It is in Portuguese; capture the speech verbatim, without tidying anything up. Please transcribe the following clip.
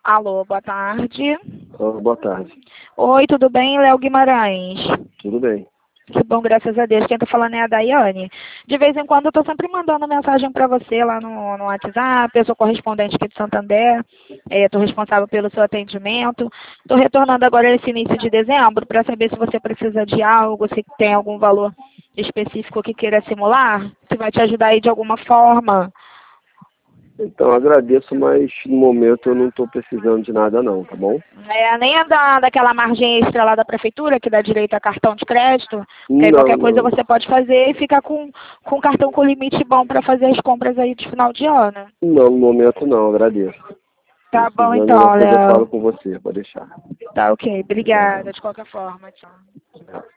Alô, boa tarde. Oh, boa tarde. Oi, tudo bem, Léo Guimarães? Tudo bem. Que bom, graças a Deus. Quem tá falando é a Daiane. De vez em quando eu tô sempre mandando mensagem para você lá no, no WhatsApp. Eu sou correspondente aqui de Santander. Estou responsável pelo seu atendimento. Estou retornando agora esse início de dezembro para saber se você precisa de algo, se tem algum valor específico que queira simular, se vai te ajudar aí de alguma forma. Então, agradeço, mas no momento eu não estou precisando de nada não, tá bom? É, nem é da, daquela margem extra lá da prefeitura, que dá direito a cartão de crédito, porque aí Não, qualquer coisa não. você pode fazer e ficar com, com um cartão com limite bom para fazer as compras aí de final de ano. Não, no momento não, agradeço. Tá bom Precisando, então, depois eu falo Léo. com você, pode deixar. Tá ok, Obrigado. obrigada de qualquer forma, tchau.